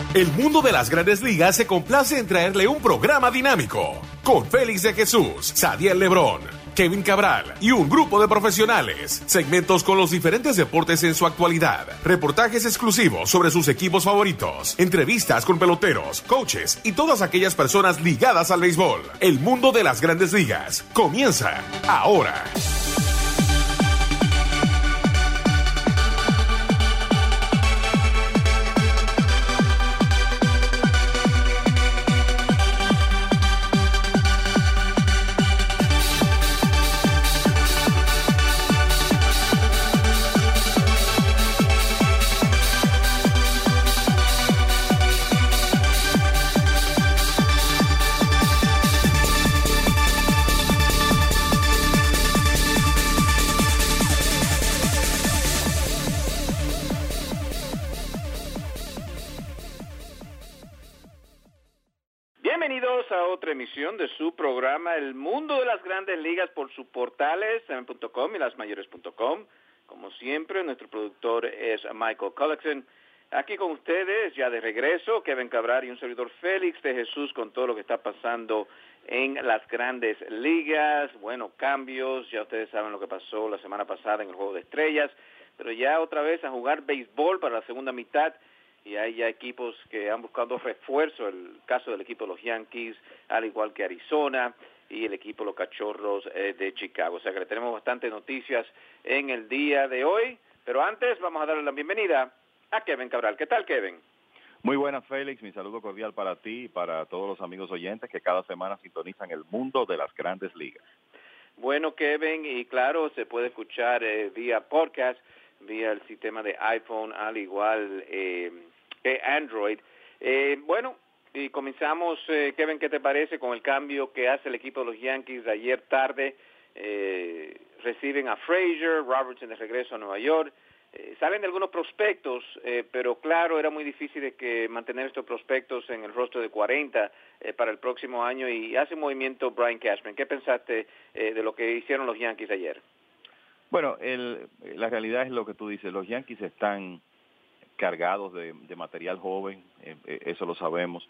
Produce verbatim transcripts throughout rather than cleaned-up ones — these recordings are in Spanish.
El mundo de las Grandes Ligas se complace en traerle un programa dinámico con Félix de Jesús, Sadiel Lebrón, Kevin Cabral y un grupo de profesionales. Segmentos con los diferentes deportes en su actualidad. Reportajes exclusivos sobre sus equipos favoritos. Entrevistas con peloteros, coaches y todas aquellas personas ligadas al béisbol. El mundo de las Grandes Ligas comienza ahora. Emisión de su programa El Mundo de las Grandes Ligas por sus portales seven punto com y las mayores punto com. Como siempre, nuestro productor es Michael Cullickson. Aquí con ustedes, ya de regreso, Kevin Cabral y un servidor Félix de Jesús con todo lo que está pasando en las Grandes Ligas. Bueno, cambios, ya ustedes saben lo que pasó la semana pasada en el Juego de Estrellas, pero ya otra vez a jugar béisbol para la segunda mitad. Y hay ya equipos que han buscado refuerzo, el caso del equipo de los Yankees, al igual que Arizona, y el equipo de los Cachorros eh, de Chicago. O sea que le tenemos bastantes noticias en el día de hoy, pero antes vamos a darle la bienvenida a Kevin Cabral. ¿Qué tal, Kevin? Muy buenas, Félix. Mi saludo cordial para ti y para todos los amigos oyentes que cada semana sintonizan el mundo de las Grandes Ligas. Bueno, Kevin, y claro, se puede escuchar eh, vía podcast, vía el sistema de iPhone, al igual eh, que Android. Eh, bueno, y comenzamos, eh, Kevin, ¿qué te parece con el cambio que hace el equipo de los Yankees de ayer tarde? Eh, reciben a Frazier, Robertson de regreso a Nueva York. Eh, salen de algunos prospectos, eh, pero claro, era muy difícil de que mantener estos prospectos en el roster de cuarenta eh, para el próximo año, y hace un movimiento Brian Cashman. ¿Qué pensaste eh, de lo que hicieron los Yankees ayer? Bueno, el, la realidad es lo que tú dices. Los Yankees están cargados de, de material joven, eh, eso lo sabemos,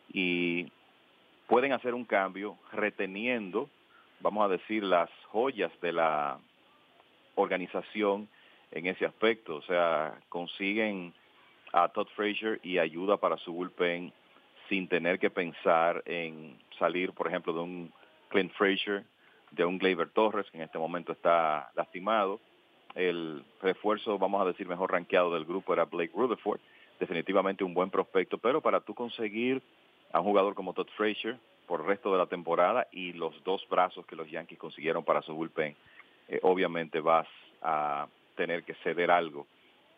y pueden hacer un cambio reteniendo, vamos a decir, las joyas de la organización en ese aspecto. O sea, consiguen a Todd Frazier y ayuda para su bullpen sin tener que pensar en salir, por ejemplo, de un Clint Frazier, de un Gleyber Torres, que en este momento está lastimado. El refuerzo, vamos a decir, mejor rankeado del grupo era Blake Rutherford, definitivamente un buen prospecto, pero para tú conseguir a un jugador como Todd Frazier por el resto de la temporada y los dos brazos que los Yankees consiguieron para su bullpen, eh, obviamente vas a tener que ceder algo.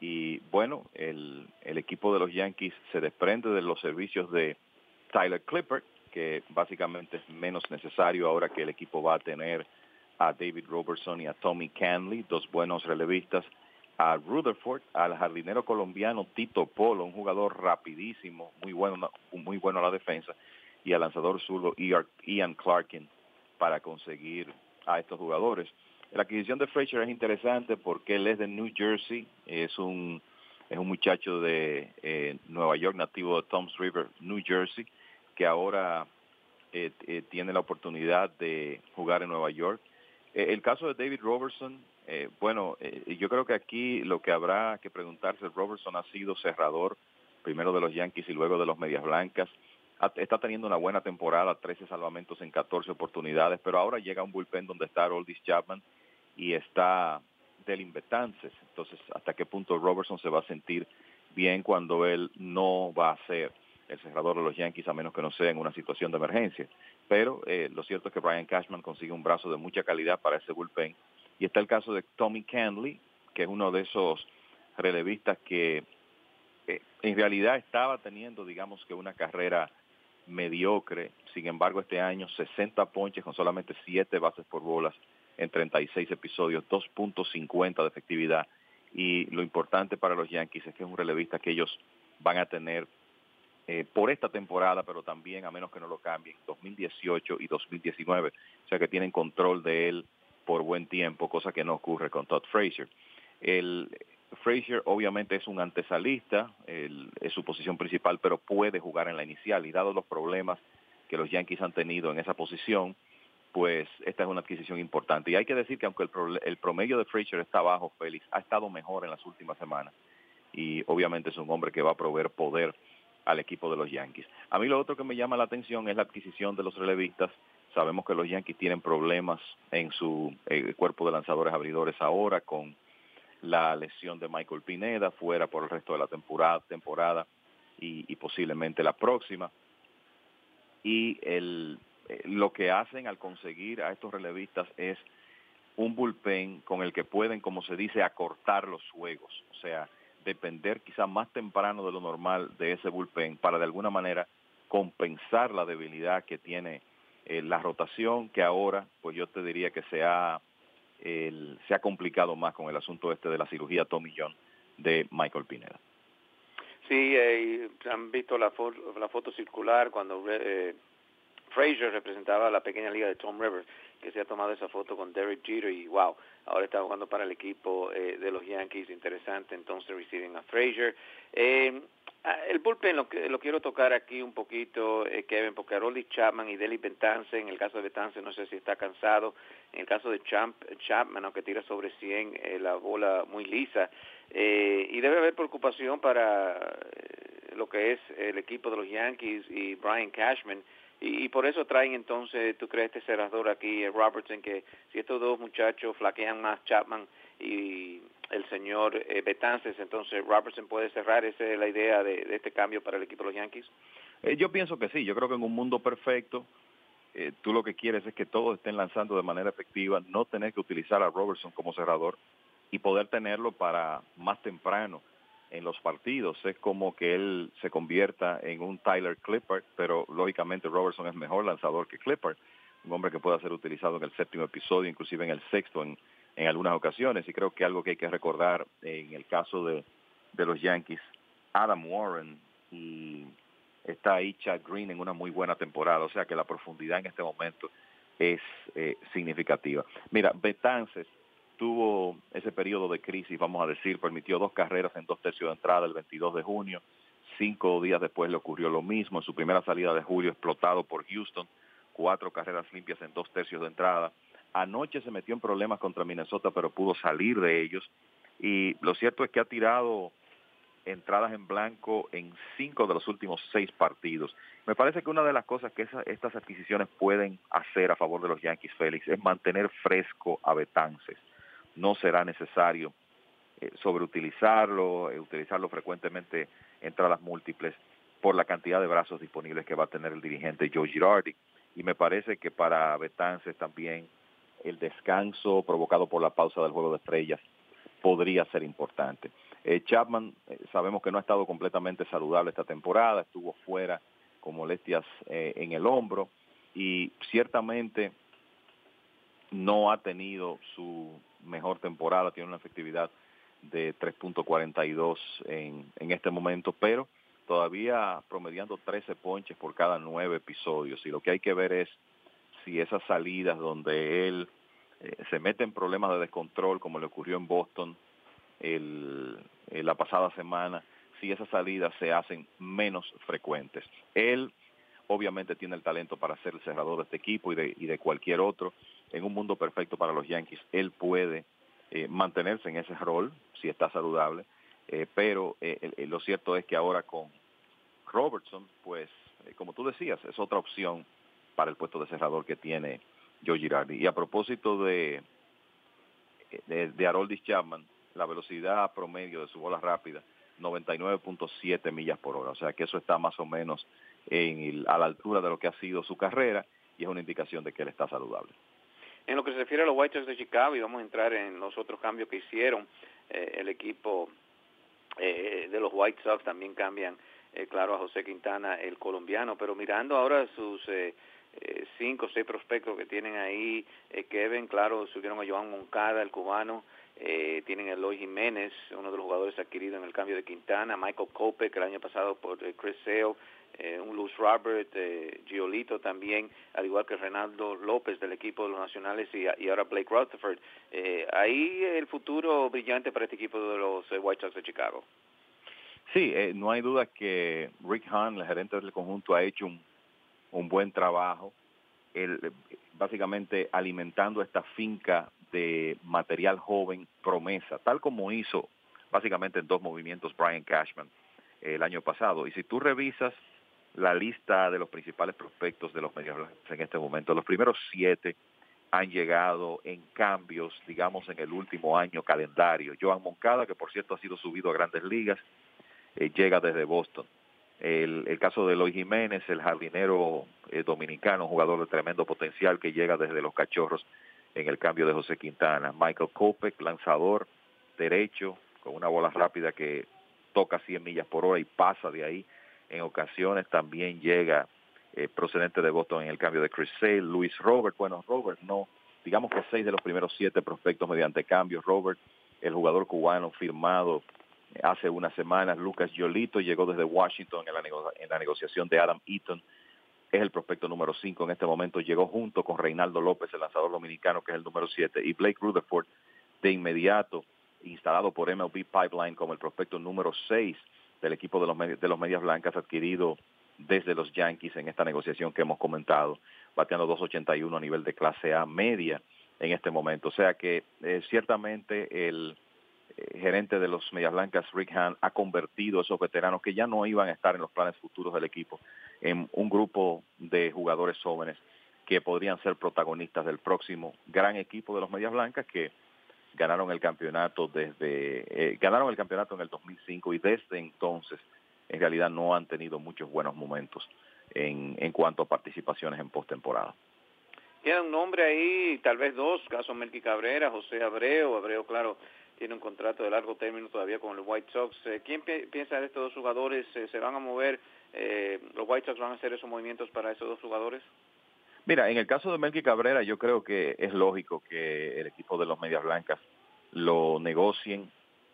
Y bueno, el, el equipo de los Yankees se desprende de los servicios de Tyler Clippard, que básicamente es menos necesario ahora que el equipo va a tener a David Robertson y a Tommy Canley, dos buenos relevistas, a Rutherford, al jardinero colombiano Tito Polo, un jugador rapidísimo, muy bueno, muy bueno a la defensa, y al lanzador zurdo Ian Clarkin para conseguir a estos jugadores. La adquisición de Frazier es interesante porque él es de New Jersey, es un, es un muchacho de eh, Nueva York, nativo de Toms River, New Jersey, que ahora eh, eh, tiene la oportunidad de jugar en Nueva York. Eh, el caso de David Robertson, eh, bueno, eh, yo creo que aquí lo que habrá que preguntarse, Robertson ha sido cerrador, primero de los Yankees y luego de los Medias Blancas. Ha, está teniendo una buena temporada, trece salvamentos en catorce oportunidades, pero ahora llega un bullpen donde está Aroldis Chapman y está Delin Betances. Entonces, ¿hasta qué punto Robertson se va a sentir bien cuando él no va a ser el cerrador de los Yankees, a menos que no sea en una situación de emergencia? Pero eh, lo cierto es que Brian Cashman consigue un brazo de mucha calidad para ese bullpen. Y está el caso de Tommy Canley, que es uno de esos relevistas que eh, en realidad estaba teniendo, digamos que una carrera mediocre. Sin embargo, este año sesenta ponches con solamente siete bases por bolas en treinta y seis episodios, dos punto cincuenta de efectividad. Y lo importante para los Yankees es que es un relevista que ellos van a tener Eh, por esta temporada, pero también, a menos que no lo cambien, dos mil dieciocho y dos mil diecinueve, o sea que tienen control de él por buen tiempo, cosa que no ocurre con Todd Frazier. El, Frazier obviamente es un antesalista, el, es su posición principal, pero puede jugar en la inicial, y dado los problemas que los Yankees han tenido en esa posición, pues esta es una adquisición importante. Y hay que decir que aunque el, pro, el promedio de Frazier está bajo, Félix, ha estado mejor en las últimas semanas, y obviamente es un hombre que va a proveer poder al equipo de los Yankees. A mí lo otro que me llama la atención es la adquisición de los relevistas. Sabemos que los Yankees tienen problemas en su eh, cuerpo de lanzadores abridores ahora, con la lesión de Michael Pineda, fuera por el resto de la temporada, temporada y, y posiblemente la próxima. Y el, eh, lo que hacen al conseguir a estos relevistas es un bullpen con el que pueden, como se dice, acortar los juegos. O sea, depender quizá más temprano de lo normal de ese bullpen para de alguna manera compensar la debilidad que tiene eh, la rotación, que ahora, pues yo te diría que se ha, el, se ha complicado más con el asunto este de la cirugía Tommy John de Michael Pineda. Sí, eh, han visto la, fo la foto circular cuando eh, Frazier representaba a la pequeña liga de Tom Rivers, que se ha tomado esa foto con Derek Jeter, y wow, ahora está jugando para el equipo eh, de los Yankees. Interesante entonces reciben a Frazier. Eh, el bullpen lo, lo quiero tocar aquí un poquito, eh, Kevin, porque Aroldis Chapman y Deli Betances, en el caso de Betances no sé si está cansado, en el caso de Champ, Chapman, aunque tira sobre cien, eh, la bola muy lisa, eh, y debe haber preocupación para eh, lo que es el equipo de los Yankees y Brian Cashman. Y, y por eso traen entonces, ¿tú crees, este cerrador aquí, eh, Robertson, que si estos dos muchachos flaquean más, Chapman y el señor eh, Betances, entonces Robertson puede cerrar? ¿Esa es la idea de, de este cambio para el equipo de los Yankees? Eh, yo pienso que sí. Yo creo que en un mundo perfecto, eh, tú lo que quieres es que todos estén lanzando de manera efectiva, no tener que utilizar a Robertson como cerrador y poder tenerlo para más temprano en los partidos. Es como que él se convierta en un Tyler Clippard, pero lógicamente Robertson es mejor lanzador que Clippard, un hombre que pueda ser utilizado en el séptimo episodio, inclusive en el sexto en, en algunas ocasiones. Y creo que algo que hay que recordar en el caso de, de los Yankees, Adam Warren, y está ahí Chad Green en una muy buena temporada, o sea que la profundidad en este momento es eh, significativa. Mira, Betances tuvo ese periodo de crisis, vamos a decir, permitió dos carreras en dos tercios de entrada el veintidós de junio, cinco días después le ocurrió lo mismo, en su primera salida de julio explotado por Houston, cuatro carreras limpias en dos tercios de entrada. Anoche se metió en problemas contra Minnesota, pero pudo salir de ellos, y lo cierto es que ha tirado entradas en blanco en cinco de los últimos seis partidos. Me parece que una de las cosas que esa, estas adquisiciones pueden hacer a favor de los Yankees, Félix, es mantener fresco a Betances. No será necesario eh, sobreutilizarlo, eh, utilizarlo frecuentemente entradas múltiples por la cantidad de brazos disponibles que va a tener el dirigente Joe Girardi. Y me parece que para Betances también el descanso provocado por la pausa del Juego de Estrellas podría ser importante. Eh, Chapman, eh, sabemos que no ha estado completamente saludable esta temporada, estuvo fuera con molestias eh, en el hombro, y ciertamente no ha tenido su mejor temporada, tiene una efectividad de tres punto cuarenta y dos en, en este momento, pero todavía promediando trece ponches por cada nueve episodios, y lo que hay que ver es si esas salidas donde él eh, se mete en problemas de descontrol, como le ocurrió en Boston el, el, la pasada semana, si esas salidas se hacen menos frecuentes. Él obviamente tiene el talento para ser el cerrador de este equipo y de, y de cualquier otro. En un mundo perfecto para los Yankees, él puede eh, mantenerse en ese rol, si está saludable, eh, pero eh, eh, lo cierto es que ahora con Robertson, pues, eh, como tú decías, es otra opción para el puesto de cerrador que tiene Joe Girardi. Y a propósito de, de, de Aroldis Chapman, la velocidad promedio de su bola rápida, noventa y nueve punto siete millas por hora, o sea que eso está más o menos en el, a la altura de lo que ha sido su carrera, y es una indicación de que él está saludable. En lo que se refiere a los White Sox de Chicago, y vamos a entrar en los otros cambios que hicieron, eh, el equipo eh, de los White Sox también cambian, eh, claro, a José Quintana, el colombiano, pero mirando ahora sus eh, eh, cinco o seis prospectos que tienen ahí, eh, Kevin, claro, subieron a Joan Moncada, el cubano, Eh, tienen a Eloy Jiménez, uno de los jugadores adquiridos en el cambio de Quintana, Michael Kopech el año pasado por eh, Chris Sale, eh, un Luz Robert, eh, Giolito también, al igual que Reinaldo López del equipo de los Nacionales y, y ahora Blake Rutherford. Eh, ahí el futuro brillante para este equipo de los eh, White Sox de Chicago. Sí, eh, no hay duda que Rick Hahn, el gerente del conjunto, ha hecho un, un buen trabajo, el, básicamente alimentando esta finca de material joven promesa, tal como hizo básicamente en dos movimientos Brian Cashman eh, el año pasado. Y si tú revisas la lista de los principales prospectos de los Medias Blancas en este momento, los primeros siete han llegado en cambios, digamos, en el último año calendario. Joan Moncada, que por cierto ha sido subido a Grandes Ligas, eh, llega desde Boston. El, el caso de Eloy Jiménez, el jardinero eh, dominicano, jugador de tremendo potencial que llega desde los Cachorros en el cambio de José Quintana. Michael Kopech, lanzador derecho, con una bola rápida que toca cien millas por hora y pasa de ahí. En ocasiones también llega eh, procedente de Boston en el cambio de Chris Sale. Luis Robert, bueno, Robert no, digamos que seis de los primeros siete prospectos mediante cambios. Robert, el jugador cubano firmado hace unas semanas. Lucas Giolito llegó desde Washington en la, nego- en la negociación de Adam Eaton. Es el prospecto número cinco en este momento. Llegó junto con Reinaldo López, el lanzador dominicano, que es el número siete. Y Blake Rutherford, de inmediato, instalado por M L B Pipeline como el prospecto número seis del equipo de los, de los Medias Blancas, adquirido desde los Yankees en esta negociación que hemos comentado, bateando dos ochenta y uno a nivel de clase A media en este momento. O sea que eh, ciertamente el gerente de los Medias Blancas, Rick Hahn, ha convertido a esos veteranos que ya no iban a estar en los planes futuros del equipo en un grupo de jugadores jóvenes que podrían ser protagonistas del próximo gran equipo de los Medias Blancas, que ganaron el campeonato desde eh, ganaron el campeonato en el dos mil cinco y desde entonces en realidad no han tenido muchos buenos momentos en, en cuanto a participaciones en postemporada. Queda un nombre ahí, tal vez dos, caso Melky Cabrera, José Abreu. Abreu, claro, tiene un contrato de largo término todavía con los White Sox. Eh, ¿Quién pi- piensa de estos dos jugadores? Eh, ¿Se van a mover? Eh, ¿Los White Sox van a hacer esos movimientos para esos dos jugadores? Mira, en el caso de Melky Cabrera, yo creo que es lógico que el equipo de los Medias Blancas lo negocien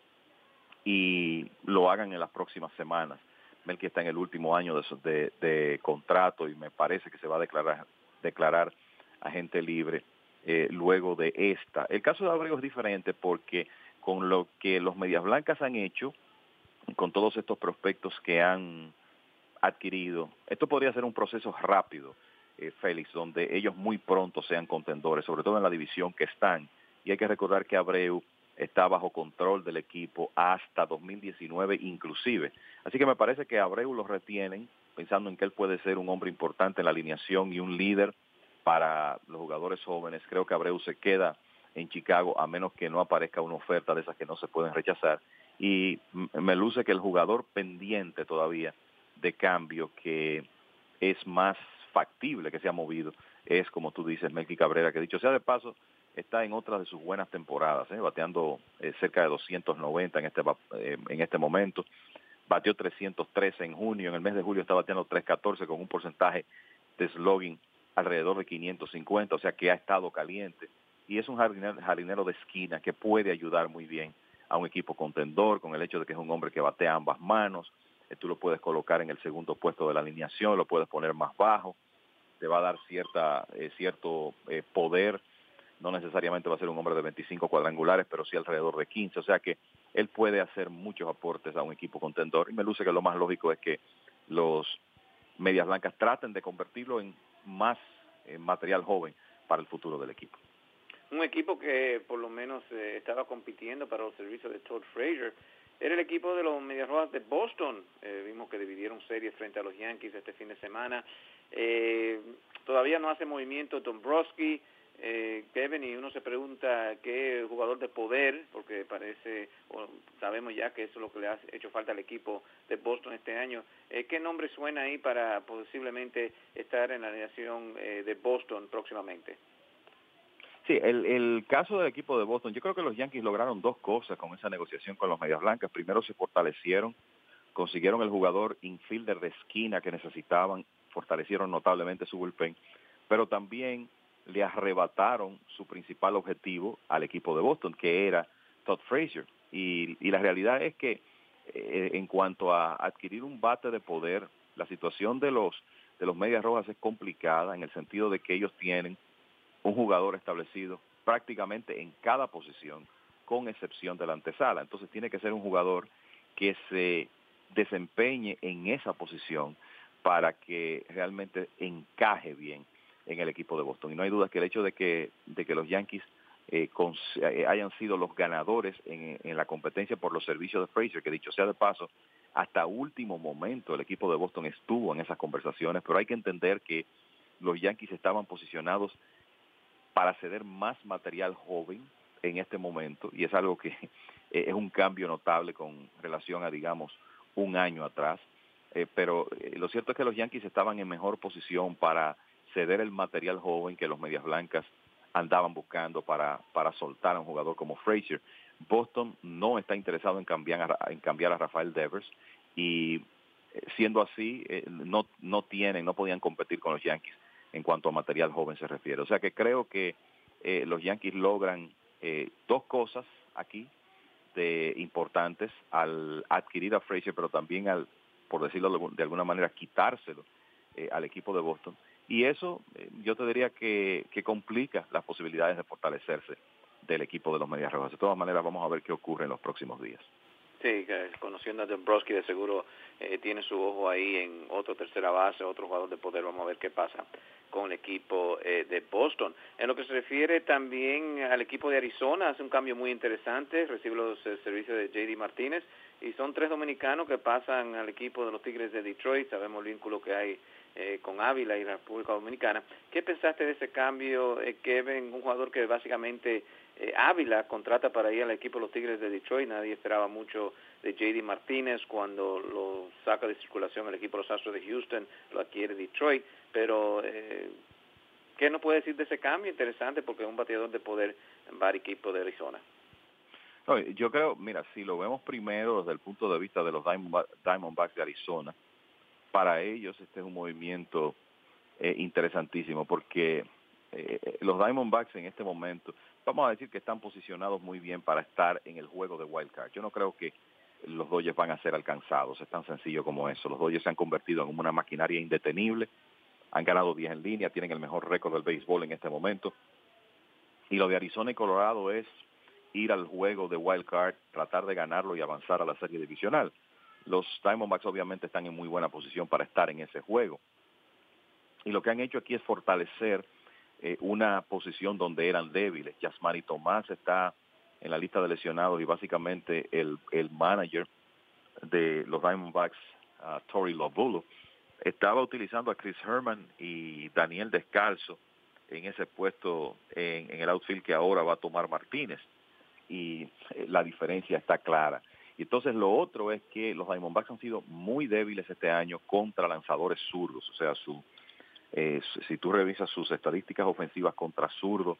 y lo hagan en las próximas semanas. Melky está en el último año de, de, de contrato y me parece que se va a declarar, declarar agente libre eh, luego de esta. El caso de Abreu es diferente porque con lo que los Medias Blancas han hecho, con todos estos prospectos que han adquirido, esto podría ser un proceso rápido, eh, Félix, donde ellos muy pronto sean contendores, sobre todo en la división que están. Y hay que recordar que Abreu está bajo control del equipo hasta dos mil diecinueve inclusive. Así que me parece que Abreu lo retienen, pensando en que él puede ser un hombre importante en la alineación y un líder para los jugadores jóvenes. Creo que Abreu se queda en Chicago a menos que no aparezca una oferta de esas que no se pueden rechazar. Y me luce que el jugador pendiente todavía de cambio que es más factible que se ha movido es, como tú dices, Melky Cabrera, que dicho sea de paso, está en otra de sus buenas temporadas, ¿eh? bateando eh, cerca de doscientos noventa en este, eh, en este momento. Bateó trescientos trece en junio, en el mes de julio está bateando trescientos catorce con un porcentaje de slugging alrededor de quinientos cincuenta, o sea que ha estado caliente. Y es un jardinero, jardinero de esquina que puede ayudar muy bien a un equipo contendor, con el hecho de que es un hombre que batea ambas manos. Eh, tú lo puedes colocar en el segundo puesto de la alineación, lo puedes poner más bajo, te va a dar cierta eh, cierto eh, poder. No necesariamente va a ser un hombre de veinticinco cuadrangulares, pero sí alrededor de quince, o sea que él puede hacer muchos aportes a un equipo contendor, y me luce que lo más lógico es que los Medias Blancas traten de convertirlo en más eh, material joven para el futuro del equipo. Un equipo que por lo menos eh, estaba compitiendo para los servicios de Todd Frazier era el equipo de los Medias Rojas de Boston. Eh, vimos que dividieron series frente a los Yankees este fin de semana. Eh, todavía no hace movimiento Dombrowski, eh, Kevin, y uno se pregunta qué jugador de poder, porque parece, o sabemos ya que eso es lo que le ha hecho falta al equipo de Boston este año. Eh, ¿Qué nombre suena ahí para posiblemente estar en la alineación eh, de Boston próximamente? Sí, el, el caso del equipo de Boston, yo creo que los Yankees lograron dos cosas con esa negociación con los Medias Blancas. Primero, se fortalecieron, consiguieron el jugador infielder de esquina que necesitaban, fortalecieron notablemente su bullpen, pero también le arrebataron su principal objetivo al equipo de Boston, que era Todd Frazier. Y, y la realidad es que eh, en cuanto a adquirir un bate de poder, la situación de los de los Medias Rojas es complicada en el sentido de que ellos tienen un jugador establecido prácticamente en cada posición, con excepción de la antesala. Entonces tiene que ser un jugador que se desempeñe en esa posición para que realmente encaje bien en el equipo de Boston. Y no hay duda que el hecho de que, de que los Yankees eh, con, eh, hayan sido los ganadores en, en la competencia por los servicios de Frazier, que dicho sea de paso, hasta último momento el equipo de Boston estuvo en esas conversaciones, pero hay que entender que los Yankees estaban posicionados para ceder más material joven en este momento, y es algo que eh, es un cambio notable con relación a, digamos, un año atrás, eh, pero eh, lo cierto es que los Yankees estaban en mejor posición para ceder el material joven que los Medias Blancas andaban buscando para, para soltar a un jugador como Frazier. Boston no está interesado en cambiar a, en cambiar a Rafael Devers, y eh, siendo así, eh, no, no tienen, no podían competir con los Yankees en cuanto a material joven se refiere. O sea que creo que eh, los Yankees logran eh, dos cosas aquí de importantes al adquirir a Frazier, pero también al, por decirlo de alguna manera, quitárselo eh, al equipo de Boston. Y eso eh, yo te diría que, que complica las posibilidades de fortalecerse del equipo de los Medias Rojas. De todas maneras, vamos a ver qué ocurre en los próximos días. Sí, conociendo a Dombrowski, de seguro eh, tiene su ojo ahí en otro tercera base, otro jugador de poder. Vamos a ver qué pasa con el equipo eh, de Boston. En lo que se refiere también al equipo de Arizona, hace un cambio muy interesante, recibe los eh, servicios de J D Martínez, y son tres dominicanos que pasan al equipo de los Tigres de Detroit. Sabemos el vínculo que hay eh, con Ávila y la República Dominicana. ¿Qué pensaste de ese cambio, eh, Kevin? Un jugador que básicamente eh, Ávila contrata para ir al equipo de los Tigres de Detroit. Nadie esperaba mucho de J D Martínez cuando lo saca de circulación el equipo de los Astros de Houston, lo adquiere Detroit, pero eh, ¿qué nos puede decir de ese cambio? Interesante, porque es un bateador de poder en varios equipos de Arizona. No, yo creo, mira, si lo vemos primero desde el punto de vista de los Diamondbacks de Arizona, para ellos este es un movimiento eh, interesantísimo, porque eh, los Diamondbacks en este momento, vamos a decir que están posicionados muy bien para estar en el juego de Wild Card. Yo no creo que los Dodgers van a ser alcanzados, es tan sencillo como eso. Los Dodgers se han convertido en una maquinaria indetenible, han ganado diez en línea, tienen el mejor récord del béisbol en este momento, y lo de Arizona y Colorado es ir al juego de Wild Card, tratar de ganarlo y avanzar a la serie divisional. Los Diamondbacks obviamente están en muy buena posición para estar en ese juego, y lo que han hecho aquí es fortalecer eh, una posición donde eran débiles. Yasmani Tomás está en la lista de lesionados, y básicamente el, el manager de los Diamondbacks, uh, Torey Lobulo, estaba utilizando a Chris Herman y Daniel Descalzo en ese puesto en, en el outfield que ahora va a tomar Martínez, y eh, la diferencia está clara. Y entonces lo otro es que los Diamondbacks han sido muy débiles este año contra lanzadores zurdos. O sea, su, eh, si tú revisas sus estadísticas ofensivas contra zurdos,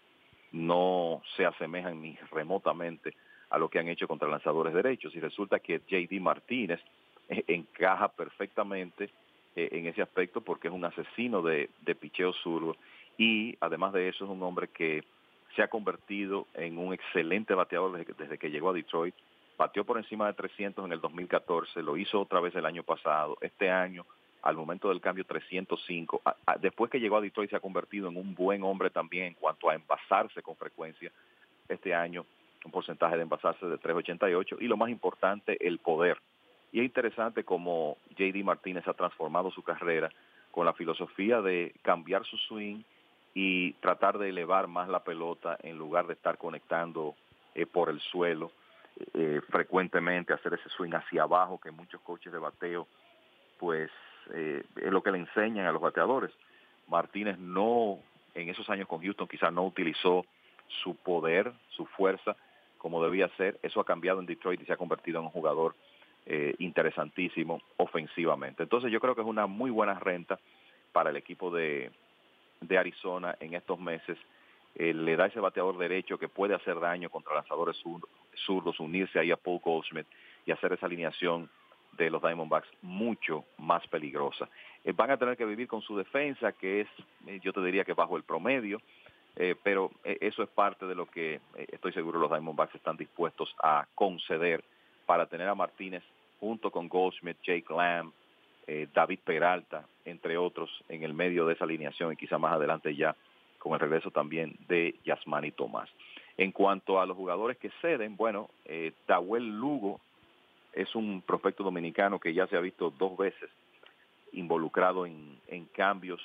no se asemejan ni remotamente a lo que han hecho contra lanzadores derechos. Y resulta que J D Martínez eh, encaja perfectamente eh, en ese aspecto, porque es un asesino de, de picheo zurdo, y además de eso es un hombre que se ha convertido en un excelente bateador desde que, desde que llegó a Detroit. Bateó por encima de trescientos en el dos mil catorce, lo hizo otra vez el año pasado. Este año, al momento del cambio, trescientos cinco. A, a, después que llegó a Detroit se ha convertido en un buen hombre también en cuanto a envasarse con frecuencia. Este año, un porcentaje de envasarse de tres ochenta y ocho. Y lo más importante, el poder. Y es interesante cómo J D Martínez ha transformado su carrera con la filosofía de cambiar su swing y tratar de elevar más la pelota en lugar de estar conectando eh, por el suelo. Eh, frecuentemente hacer ese swing hacia abajo que muchos coaches de bateo pues eh, es lo que le enseñan a los bateadores. Martínez no, en esos años con Houston quizás no utilizó su poder, su fuerza como debía ser. Eso ha cambiado en Detroit y se ha convertido en un jugador eh, interesantísimo ofensivamente. Entonces yo creo que es una muy buena renta para el equipo de, de Arizona en estos meses. Eh, le da ese bateador derecho que puede hacer daño contra lanzadores zurdos, zurdos, unirse ahí a Paul Goldschmidt y hacer esa alineación de los Diamondbacks mucho más peligrosa. Eh, van a tener que vivir con su defensa, que es, eh, yo te diría que bajo el promedio, eh, pero eh, eso es parte de lo que eh, estoy seguro los Diamondbacks están dispuestos a conceder para tener a Martínez junto con Goldschmidt, Jake Lamb, eh, David Peralta, entre otros, en el medio de esa alineación y quizá más adelante ya con el regreso también de Yasmani Tomás. En cuanto a los jugadores que ceden, bueno, eh, Tawel Lugo es un prospecto dominicano que ya se ha visto dos veces involucrado en, en cambios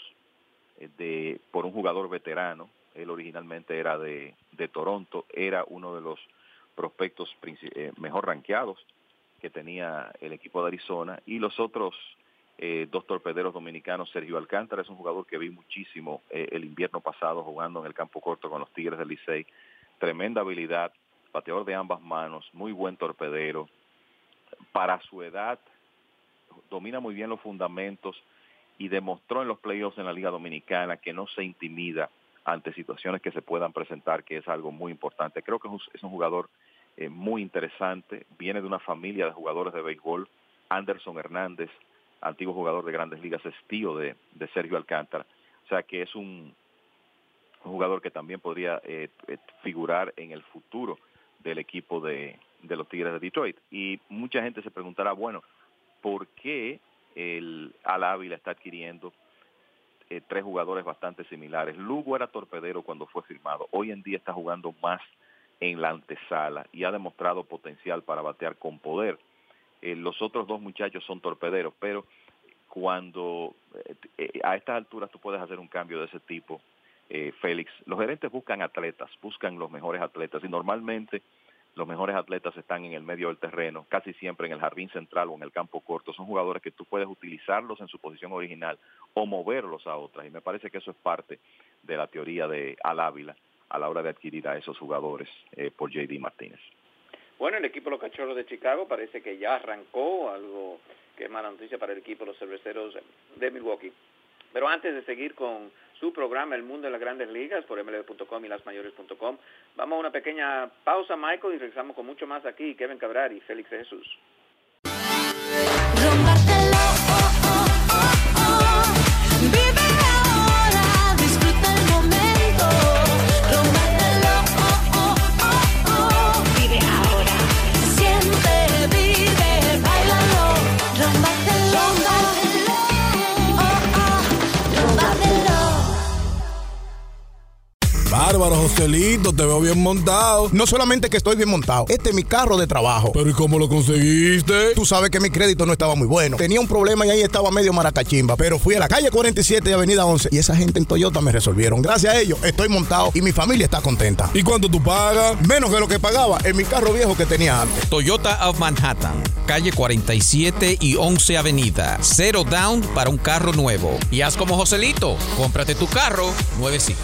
de por un jugador veterano. Él originalmente era de, de Toronto, era uno de los prospectos eh, mejor rankeados que tenía el equipo de Arizona, y los otros eh, dos torpederos dominicanos. Sergio Alcántara es un jugador que vi muchísimo eh, el invierno pasado jugando en el campo corto con los Tigres del Licey, tremenda habilidad, bateador de ambas manos, muy buen torpedero, para su edad domina muy bien los fundamentos y demostró en los playoffs en la Liga Dominicana que no se intimida ante situaciones que se puedan presentar, que es algo muy importante. Creo que es un jugador eh, muy interesante, viene de una familia de jugadores de béisbol. Anderson Hernández, antiguo jugador de Grandes Ligas, es tío de, de Sergio Alcántara, o sea que es un, un jugador que también podría eh, figurar en el futuro del equipo de, de los Tigres de Detroit. Y mucha gente se preguntará, bueno, ¿por qué el Al Ávila está adquiriendo eh, tres jugadores bastante similares? Lugo era torpedero cuando fue firmado, hoy en día está jugando más en la antesala y ha demostrado potencial para batear con poder. Eh, los otros dos muchachos son torpederos, pero cuando eh, eh, a estas alturas tú puedes hacer un cambio de ese tipo, eh, Félix, los gerentes buscan atletas, buscan los mejores atletas, y normalmente los mejores atletas están en el medio del terreno, casi siempre en el jardín central o en el campo corto. Son jugadores que tú puedes utilizarlos en su posición original o moverlos a otras, y me parece que eso es parte de la teoría de Al Ávila a la hora de adquirir a esos jugadores eh, por J D Martínez. Bueno, el equipo de los Cachorros de Chicago parece que ya arrancó, algo que es mala noticia para el equipo de los Cerveceros de Milwaukee. Pero antes de seguir con su programa El Mundo de las Grandes Ligas por M L B punto com y las mayores punto com, vamos a una pequeña pausa, Michael, y regresamos con mucho más aquí. Kevin Cabral y Félix de Jesús. Bárbaro, Joselito, te veo bien montado. No solamente que estoy bien montado, este es mi carro de trabajo. ¿Pero y cómo lo conseguiste? Tú sabes que mi crédito no estaba muy bueno. Tenía un problema y ahí estaba medio maracachimba. Pero fui a la calle cuarenta y siete y avenida once y esa gente en Toyota me resolvieron. Gracias a ellos estoy montado y mi familia está contenta. ¿Y cuánto tú pagas? Menos que lo que pagaba en mi carro viejo que tenía antes. Toyota of Manhattan, calle cuarenta y siete y once avenida. Cero down para un carro nuevo. Y haz como Joselito, cómprate tu carro nuevecito.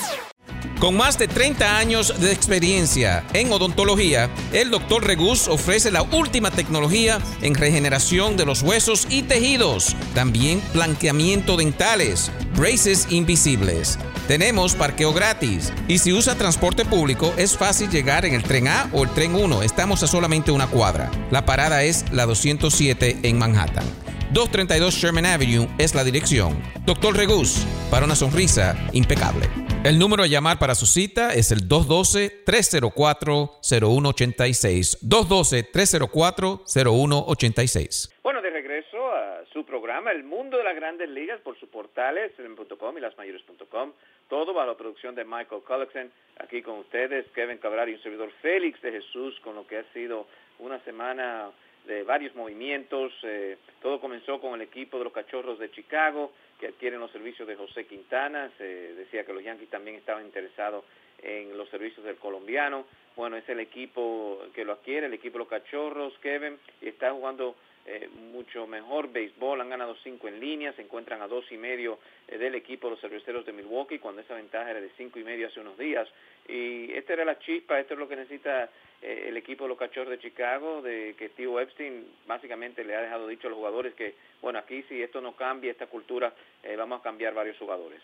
Con más de treinta años de experiencia en odontología, el doctor Regus ofrece la última tecnología en regeneración de los huesos y tejidos. También blanqueamiento dentales, braces invisibles. Tenemos parqueo gratis. Y si usa transporte público, es fácil llegar en el tren A o el tren uno. Estamos a solamente una cuadra. La parada es la doscientos siete en Manhattan. doscientos treinta y dos Sherman Avenue es la dirección. doctor Regus, para una sonrisa impecable. El número a llamar para su cita es el dos uno dos, tres cero cuatro, cero uno ocho seis. dos uno dos, tres cero cuatro, cero uno ocho seis. Bueno, de regreso a su programa El Mundo de las Grandes Ligas por sus portales M L B punto com y las mayores punto com. Todo bajo la producción de Michael Cullickson. Aquí con ustedes, Kevin Cabral y un servidor Félix de Jesús, con lo que ha sido una semana de varios movimientos. Eh, todo comenzó con el equipo de los Cachorros de Chicago, que adquieren los servicios de José Quintana. Se decía que los Yankees también estaban interesados en los servicios del colombiano. Bueno, es el equipo que lo adquiere, el equipo de los Cachorros, Kevin, y está jugando eh, mucho mejor béisbol. Han ganado cinco en línea, se encuentran a dos y medio eh, del equipo de los Cerveceros de Milwaukee, cuando esa ventaja era de cinco y medio hace unos días. Y esta era la chispa, esto es lo que necesita eh, el equipo de los Cachorros de Chicago, de que Steve Epstein básicamente le ha dejado dicho a los jugadores que, bueno, aquí si esto no cambia, esta cultura, eh, vamos a cambiar varios jugadores.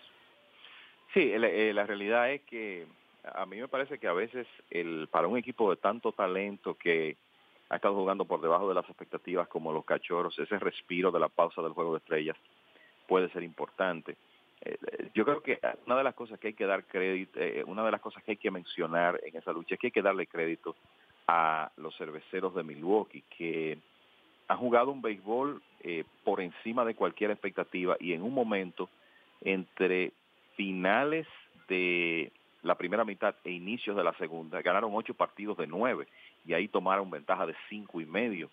Sí, la, eh, la realidad es que a mí me parece que a veces el para un equipo de tanto talento que ha estado jugando por debajo de las expectativas como los Cachorros, ese respiro de la pausa del Juego de Estrellas puede ser importante. eh, yo creo que una de las cosas que hay que dar crédito, eh, una de las cosas que hay que mencionar en esa lucha es que hay que darle crédito a los cerveceros de Milwaukee, que han jugado un béisbol eh, por encima de cualquier expectativa y en un momento entre finales de la primera mitad e inicios de la segunda ganaron ocho partidos de nueve y ahí tomaron ventaja de cinco y medio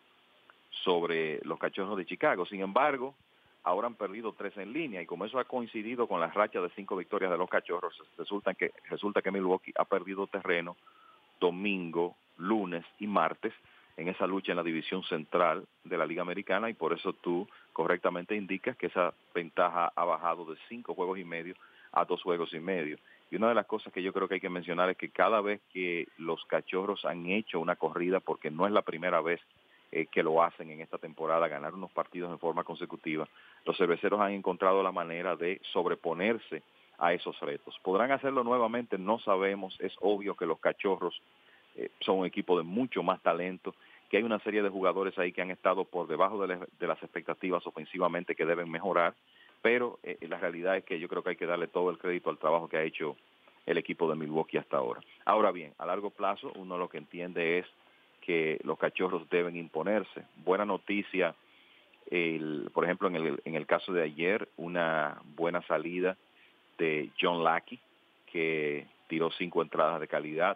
sobre los Cachorros de Chicago. Sin embargo, ahora han perdido tres en línea y como eso ha coincidido con la racha de cinco victorias de los Cachorros, resulta que resulta que Milwaukee ha perdido terreno domingo, lunes y martes en esa lucha en la división central de la Liga Americana y por eso tú correctamente indicas que esa ventaja ha bajado de cinco juegos y medio a dos juegos y medio. Y una de las cosas que yo creo que hay que mencionar es que cada vez que los Cachorros han hecho una corrida, porque no es la primera vez eh, que lo hacen en esta temporada, ganar unos partidos en forma consecutiva, los cerveceros han encontrado la manera de sobreponerse a esos retos. ¿Podrán hacerlo nuevamente? No sabemos. Es obvio que los Cachorros eh, son un equipo de mucho más talento, que hay una serie de jugadores ahí que han estado por debajo de, le, de las expectativas ofensivamente que deben mejorar, pero eh, la realidad es que yo creo que hay que darle todo el crédito al trabajo que ha hecho el equipo de Milwaukee hasta ahora. Ahora bien, a largo plazo uno lo que entiende es que los Cachorros deben imponerse. Buena noticia, el, por ejemplo, en el, en el caso de ayer, una buena salida de John Lackey, que tiró cinco entradas de calidad.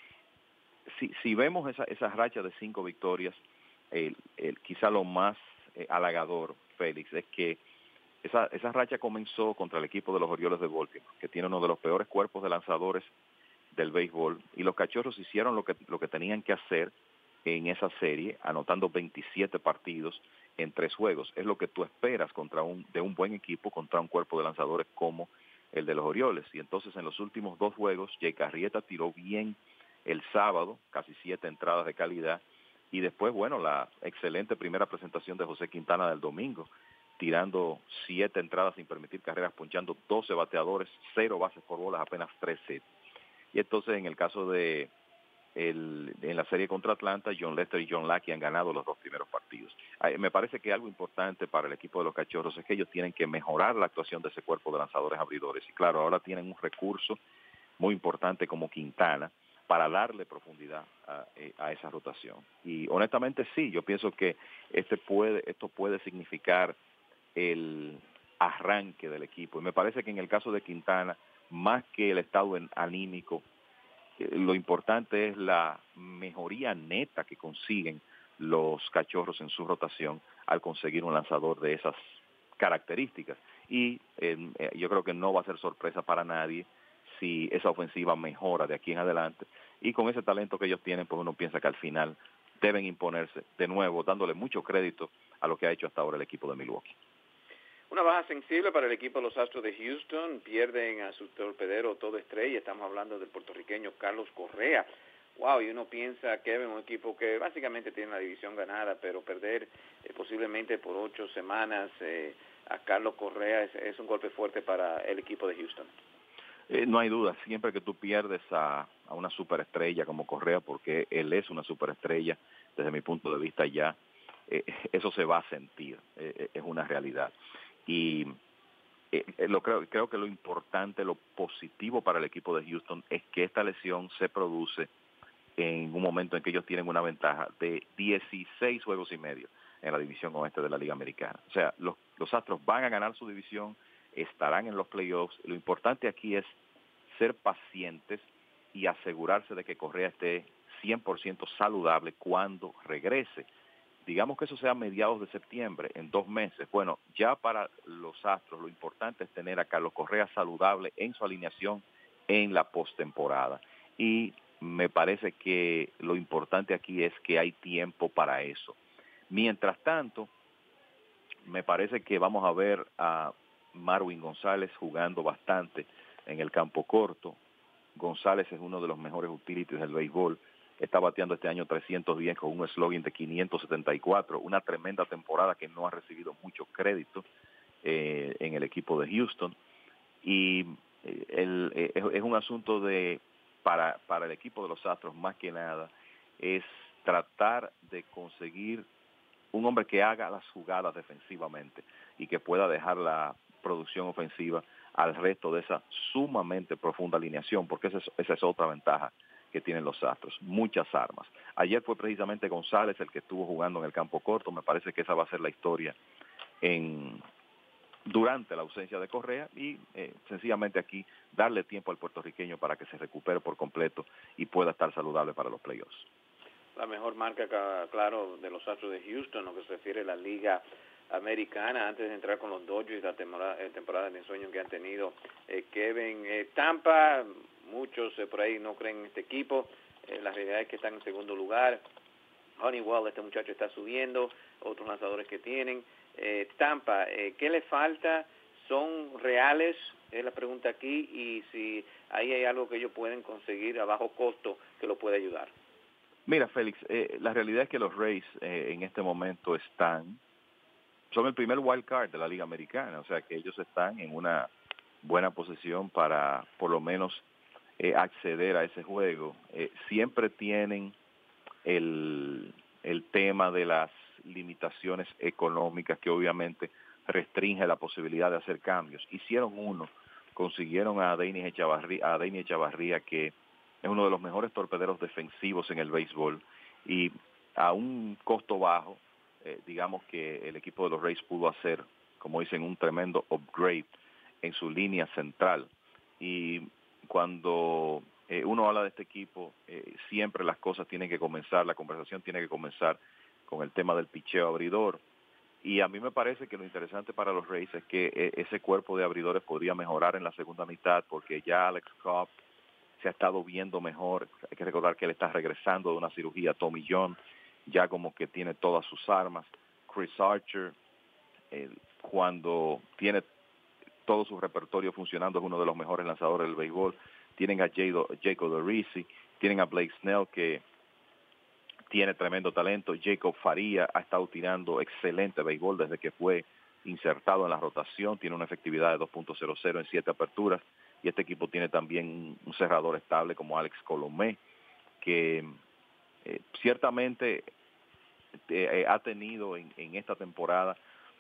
Si, si vemos esa, esa racha de cinco victorias, el, el, quizá lo más eh, halagador, Félix, es que esa, esa racha comenzó contra el equipo de los Orioles de Baltimore, que tiene uno de los peores cuerpos de lanzadores del béisbol, y los Cachorros hicieron lo que, lo que tenían que hacer en esa serie, anotando veintisiete partidos en tres juegos. Es lo que tú esperas contra un, de un buen equipo contra un cuerpo de lanzadores como el de los Orioles. Y entonces en los últimos dos juegos, Jake Arrieta tiró bien el sábado, casi siete entradas de calidad, y después, bueno, la excelente primera presentación de José Quintana del domingo, tirando siete entradas sin permitir carreras, ponchando doce bateadores, cero bases por bolas, apenas tres hits. Y entonces en el caso de el, en la serie contra Atlanta, John Lester y John Lackey han ganado los dos primeros partidos. Me parece que algo importante para el equipo de los Cachorros es que ellos tienen que mejorar la actuación de ese cuerpo de lanzadores abridores. Y claro, ahora tienen un recurso muy importante como Quintana para darle profundidad a, a esa rotación. Y honestamente sí, yo pienso que este puede, esto puede significar el arranque del equipo. Y me parece que en el caso de Quintana, más que el estado en, anímico, eh, lo importante es la mejoría neta que consiguen los Cachorros en su rotación al conseguir un lanzador de esas características. Y eh, eh, yo creo que no va a ser sorpresa para nadie si esa ofensiva mejora de aquí en adelante. Y con ese talento que ellos tienen, pues uno piensa que al final deben imponerse de nuevo, dándole mucho crédito a lo que ha hecho hasta ahora el equipo de Milwaukee. Una baja sensible para el equipo de los Astros de Houston. Pierden a su torpedero todo estrella. Estamos hablando del puertorriqueño Carlos Correa. Wow, y uno piensa que es un equipo que básicamente tiene la división ganada, pero perder eh, posiblemente por ocho semanas eh, a Carlos Correa es, es un golpe fuerte para el equipo de Houston. Eh, no hay duda, siempre que tú pierdes a, a una superestrella como Correa, porque él es una superestrella, desde mi punto de vista ya, eh, eso se va a sentir, eh, es una realidad. Y eh, lo creo, creo que lo importante, lo positivo para el equipo de Houston es que esta lesión se produce en un momento en que ellos tienen una ventaja de dieciséis juegos y medio en la división oeste de la Liga Americana. O sea, los, los Astros van a ganar su división, estarán en los playoffs. Lo importante aquí es ser pacientes y asegurarse de que Correa esté cien por ciento saludable cuando regrese. Digamos que eso sea a mediados de septiembre, en dos meses. Bueno, ya para los Astros lo importante es tener a Carlos Correa saludable en su alineación en la postemporada. Y me parece que lo importante aquí es que hay tiempo para eso. Mientras tanto, me parece que vamos a ver a Marwin González jugando bastante en el campo corto. González es uno de los mejores utilities del béisbol. Está bateando este año trescientos diez con un slogan de quinientos setenta y cuatro, una tremenda temporada que no ha recibido mucho crédito eh, en el equipo de Houston. Y eh, el, eh, es un asunto de, para, para el equipo de los Astros más que nada, es tratar de conseguir un hombre que haga las jugadas defensivamente y que pueda dejar la producción ofensiva al resto de esa sumamente profunda alineación, porque esa es, esa es otra ventaja que tienen los Astros, muchas armas. Ayer fue precisamente González el que estuvo jugando en el campo corto, me parece que esa va a ser la historia en durante la ausencia de Correa y eh, sencillamente aquí darle tiempo al puertorriqueño para que se recupere por completo y pueda estar saludable para los playoffs. La mejor marca, claro, de los Astros de Houston, lo que se refiere a la Liga Americana, antes de entrar con los Dodgers, la temporada, eh, temporada de ensueño que han tenido eh, Kevin. Eh, Tampa, muchos eh, por ahí no creen en este equipo, eh, la realidad es que están en segundo lugar. Honeywell, este muchacho está subiendo, otros lanzadores que tienen. Eh, Tampa, eh, ¿qué le falta? ¿Son reales? Es la pregunta aquí, y si ahí hay algo que ellos pueden conseguir a bajo costo que lo puede ayudar. Mira, Félix, eh, la realidad es que los Rays eh, en este momento están, son el primer wild card de la Liga Americana, o sea que ellos están en una buena posición para por lo menos eh, acceder a ese juego. Eh, siempre tienen el, el tema de las limitaciones económicas que obviamente restringe la posibilidad de hacer cambios. Hicieron uno, consiguieron a Denis Echavarría, a Denis Echavarría, que es uno de los mejores torpederos defensivos en el béisbol, y a un costo bajo, eh, digamos que el equipo de los Rays pudo hacer, como dicen, un tremendo upgrade en su línea central. Y cuando eh, uno habla de este equipo, eh, siempre las cosas tienen que comenzar, la conversación tiene que comenzar con el tema del picheo abridor. Y a mí me parece que lo interesante para los Rays es que eh, ese cuerpo de abridores podría mejorar en la segunda mitad, porque ya Alex Cobb se ha estado viendo mejor. Hay que recordar que él está regresando de una cirugía. Tommy John ya como que tiene todas sus armas. Chris Archer, eh, cuando tiene todo su repertorio funcionando, es uno de los mejores lanzadores del béisbol. Tienen a Jacob Dorisi, tienen a Blake Snell, que tiene tremendo talento. Jacob Faría ha estado tirando excelente béisbol desde que fue insertado en la rotación, tiene una efectividad de dos punto cero cero en siete aperturas, y este equipo tiene también un cerrador estable como Alex Colomé, que eh, ciertamente eh, ha tenido en, en esta temporada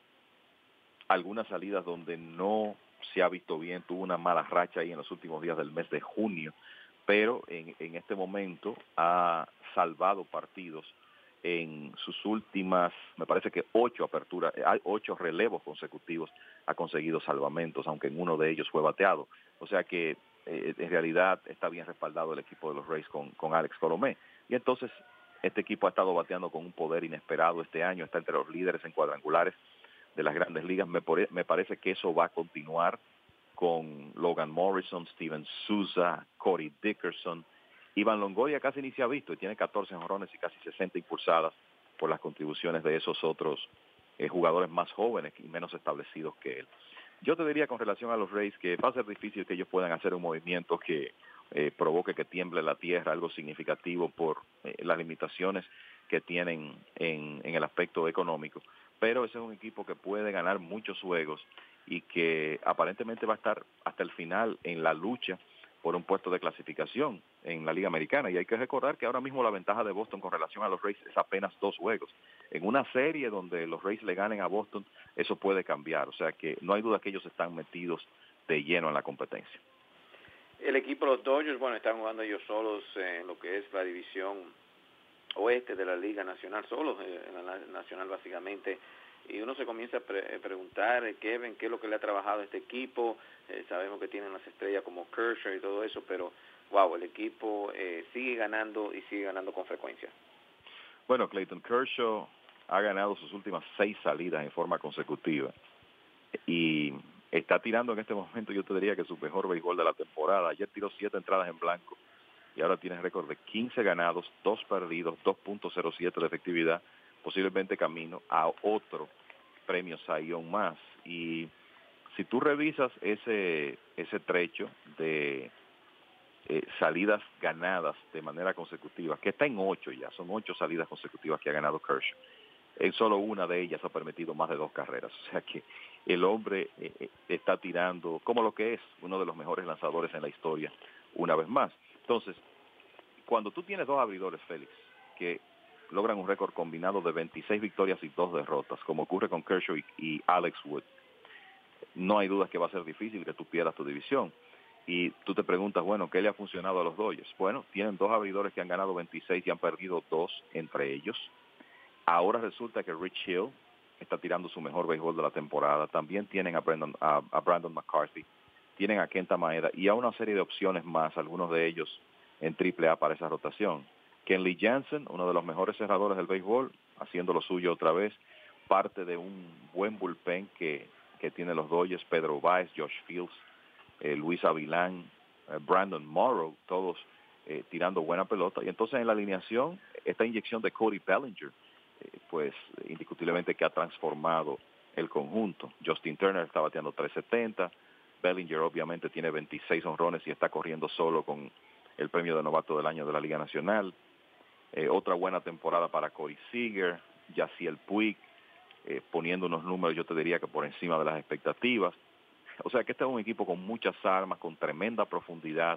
algunas salidas donde no se ha visto bien, tuvo una mala racha ahí en los últimos días del mes de junio, pero en, en este momento ha salvado partidos en sus últimas, me parece que ocho aperturas, hay ocho relevos consecutivos, ha conseguido salvamentos, aunque en uno de ellos fue bateado. O sea que eh, en realidad está bien respaldado el equipo de los Rays con, con Alex Colomé. Y entonces este equipo ha estado bateando con un poder inesperado este año, está entre los líderes en cuadrangulares de las grandes ligas. Me, por, me parece que eso va a continuar con Logan Morrison, Steven Souza, Corey Dickerson. Iván Longoria casi ni se ha visto y tiene catorce jonrones y casi sesenta impulsadas por las contribuciones de esos otros eh, jugadores más jóvenes y menos establecidos que él. Yo te diría con relación a los Rays que va a ser difícil que ellos puedan hacer un movimiento que eh, provoque que tiemble la tierra, algo significativo por eh, las limitaciones que tienen en, en el aspecto económico, pero ese es un equipo que puede ganar muchos juegos y que aparentemente va a estar hasta el final en la lucha por un puesto de clasificación en la Liga Americana. Y hay que recordar que ahora mismo la ventaja de Boston con relación a los Rays es apenas dos juegos. En una serie donde los Rays le ganen a Boston, eso puede cambiar. O sea que no hay duda que ellos están metidos de lleno en la competencia. El equipo de los Dodgers, bueno, están jugando ellos solos en lo que es la división oeste de la Liga Nacional, solos en la Nacional básicamente. Y uno se comienza a pre- preguntar, Kevin, qué es lo que le ha trabajado a este equipo. Eh, sabemos que tienen las estrellas como Kershaw y todo eso, pero wow, el equipo eh, sigue ganando y sigue ganando con frecuencia. Bueno, Clayton Kershaw ha ganado sus últimas seis salidas en forma consecutiva y está tirando en este momento, yo te diría que su mejor béisbol de la temporada. Ayer tiró siete entradas en blanco y ahora tiene récord de quince ganados, dos perdidos, dos punto cero siete de efectividad, posiblemente camino a otro premio Cy Young más. Y si tú revisas ese ese trecho de eh, salidas ganadas de manera consecutiva, que está en ocho ya, son ocho salidas consecutivas que ha ganado Kershaw, en solo una de ellas ha permitido más de dos carreras. O sea que el hombre eh, está tirando como lo que es uno de los mejores lanzadores en la historia una vez más. Entonces, cuando tú tienes dos abridores, Félix, que logran un récord combinado de veintiséis victorias y dos derrotas, como ocurre con Kershaw y, y Alex Wood, no hay dudas que va a ser difícil que tú pierdas tu división. Y tú te preguntas, bueno, ¿qué le ha funcionado a los Dodgers? Bueno, tienen dos abridores que han ganado veintiséis y han perdido dos entre ellos. Ahora resulta que Rich Hill está tirando su mejor béisbol de la temporada. También tienen a Brandon, a, a Brandon McCarthy, tienen a Kenta Maeda y a una serie de opciones más, algunos de ellos en triple A para esa rotación. Kenley Jansen, uno de los mejores cerradores del béisbol, haciendo lo suyo otra vez, parte de un buen bullpen que, que tienen los Dodgers, Pedro Baez, Josh Fields, eh, Luis Avilán, eh, Brandon Morrow, todos eh, tirando buena pelota. Y entonces en la alineación, esta inyección de Cody Bellinger, eh, pues indiscutiblemente que ha transformado el conjunto. Justin Turner está bateando tres setenta, Bellinger obviamente tiene veintiséis honrones y está corriendo solo con el premio de novato del año de la Liga Nacional. Eh, otra buena temporada para Corey Seager, Yasiel Puig, eh, poniendo unos números, yo te diría que por encima de las expectativas. O sea que este es un equipo con muchas armas, con tremenda profundidad,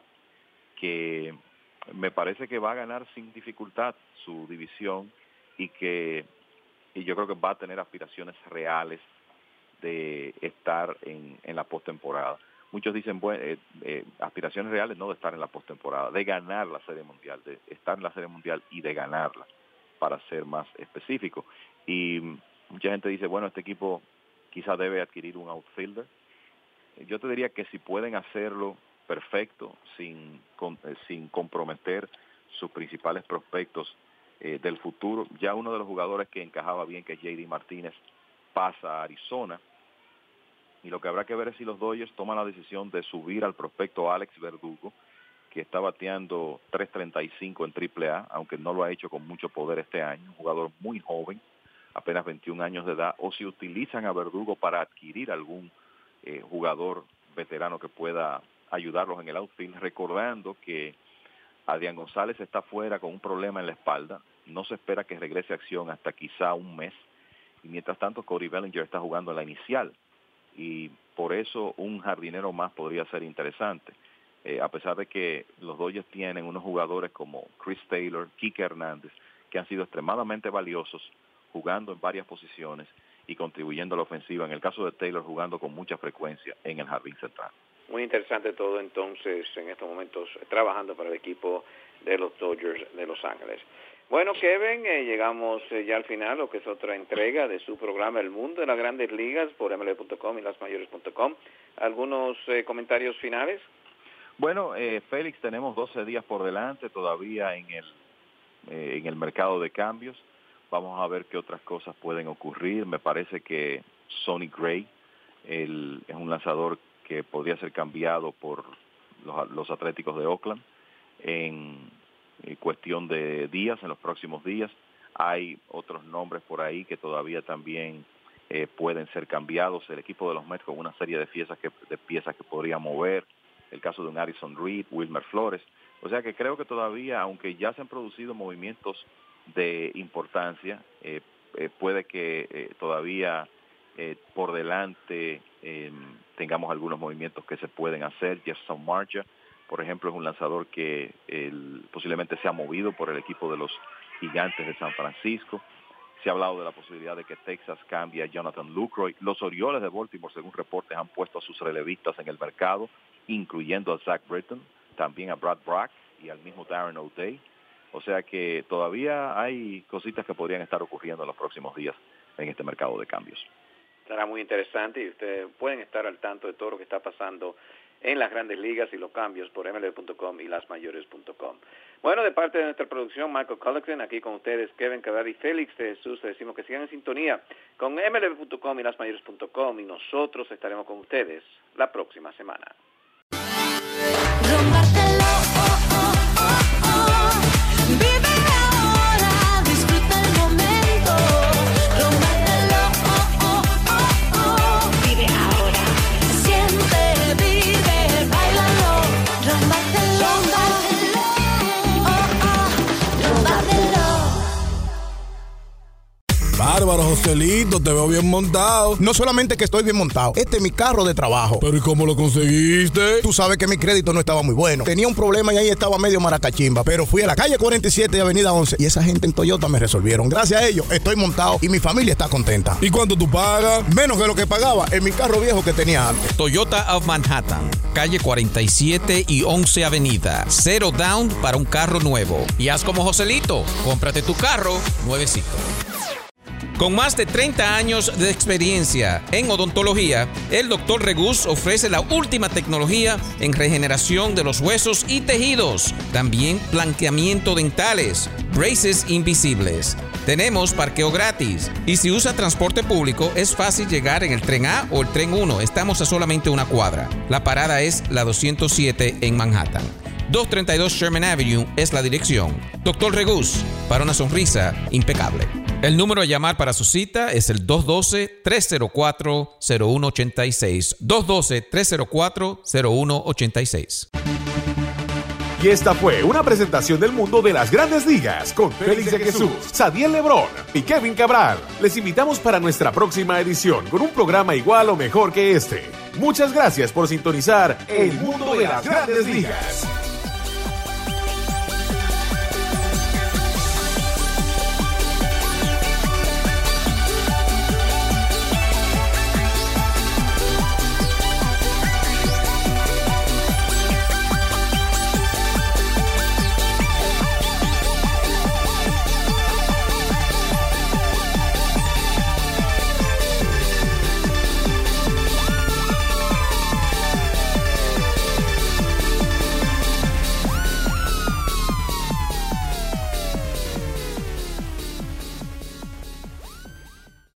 que me parece que va a ganar sin dificultad su división y que y yo creo que va a tener aspiraciones reales de estar en, en la postemporada. Muchos dicen, bueno, eh, eh, aspiraciones reales no de estar en la postemporada, de ganar la Serie Mundial, de estar en la Serie Mundial y de ganarla, para ser más específico. Y mucha gente dice, bueno, este equipo quizá debe adquirir un outfielder. Yo te diría que si pueden hacerlo perfecto, sin, con, eh, sin comprometer sus principales prospectos eh, del futuro, ya uno de los jugadores que encajaba bien, que es J D Martínez, pasa a Arizona. Y lo que habrá que ver es si los Dodgers toman la decisión de subir al prospecto Alex Verdugo, que está bateando tres treinta y cinco en triple A, aunque no lo ha hecho con mucho poder este año, un jugador muy joven, apenas veintiún años de edad, o si utilizan a Verdugo para adquirir algún eh, jugador veterano que pueda ayudarlos en el outfield, recordando que Adrián González está fuera con un problema en la espalda, no se espera que regrese a acción hasta quizá un mes, y mientras tanto Cody Bellinger está jugando en la inicial, y por eso un jardinero más podría ser interesante, eh, a pesar de que los Dodgers tienen unos jugadores como Chris Taylor, Kike Hernández, que han sido extremadamente valiosos, jugando en varias posiciones y contribuyendo a la ofensiva, en el caso de Taylor jugando con mucha frecuencia en el jardín central. Muy interesante todo entonces en estos momentos trabajando para el equipo de los Dodgers de Los Ángeles. Bueno, Kevin, eh, llegamos eh, ya al final, lo que es otra entrega de su programa El Mundo de las Grandes Ligas por M L B punto com y las mayores punto com. ¿Algunos eh, comentarios finales? Bueno, eh, Félix, tenemos doce días por delante todavía en el, eh, en el mercado de cambios. Vamos a ver qué otras cosas pueden ocurrir. Me parece que Sonny Gray el, es un lanzador que podría ser cambiado por los, los Atléticos de Oakland en, en cuestión de días, en los próximos días. Hay otros nombres por ahí que todavía también eh, pueden ser cambiados. El equipo de los Mets con una serie de piezas que, de piezas que podría mover. El caso de un Addison Reed, Wilmer Flores. O sea que creo que todavía, aunque ya se han producido movimientos de importancia, eh, eh, puede que eh, todavía eh, por delante eh, tengamos algunos movimientos que se pueden hacer. Jefferson Marcha, por ejemplo, es un lanzador que el, posiblemente se ha movido por el equipo de los Gigantes de San Francisco. Se ha hablado de la posibilidad de que Texas cambie a Jonathan Lucroy. Los Orioles de Baltimore, según reportes, han puesto a sus relevistas en el mercado, incluyendo a Zach Britton, también a Brad Brach y al mismo Darren O'Day. O sea que todavía hay cositas que podrían estar ocurriendo en los próximos días en este mercado de cambios. Estará muy interesante y ustedes pueden estar al tanto de todo lo que está pasando en las Grandes Ligas y los cambios por M L B punto com y las mayores punto com. Bueno, de parte de nuestra producción, Michael Culligan, aquí con ustedes, Kevin Cabral y Félix de Jesús, les decimos que sigan en sintonía con M L B punto com y las mayores punto com y nosotros estaremos con ustedes la próxima semana. Bárbaro, Joselito, te veo bien montado. No solamente que estoy bien montado, este es mi carro de trabajo. ¿Pero y cómo lo conseguiste? Tú sabes que mi crédito no estaba muy bueno. Tenía un problema y ahí estaba medio maracachimba. Pero fui a la calle cuarenta y siete y avenida once y esa gente en Toyota me resolvieron. Gracias a ellos estoy montado y mi familia está contenta. ¿Y cuánto tú pagas? Menos que lo que pagaba en mi carro viejo que tenía antes. Toyota of Manhattan, calle cuarenta y siete y once avenida. Cero down para un carro nuevo. Y haz como Joselito, cómprate tu carro nuevecito. Con más de treinta años de experiencia en odontología, el doctor Regus ofrece la última tecnología en regeneración de los huesos y tejidos. También blanqueamiento dentales, braces invisibles. Tenemos parqueo gratis. Y si usa transporte público, es fácil llegar en el tren A o el tren uno. Estamos a solamente una cuadra. La parada es la doscientos siete en Manhattan. doscientos treinta y dos Sherman Avenue es la dirección. doctor Regus, para una sonrisa impecable. El número a llamar para su cita es el dos uno dos, tres cero cuatro, cero uno ocho seis. dos uno dos, tres cero cuatro, cero uno ocho seis. Y esta fue una presentación del mundo de las grandes ligas con Félix de Jesús, Sadiel Lebrón y Kevin Cabral. Les invitamos para nuestra próxima edición con un programa igual o mejor que este. Muchas gracias por sintonizar El Mundo de las Grandes Ligas.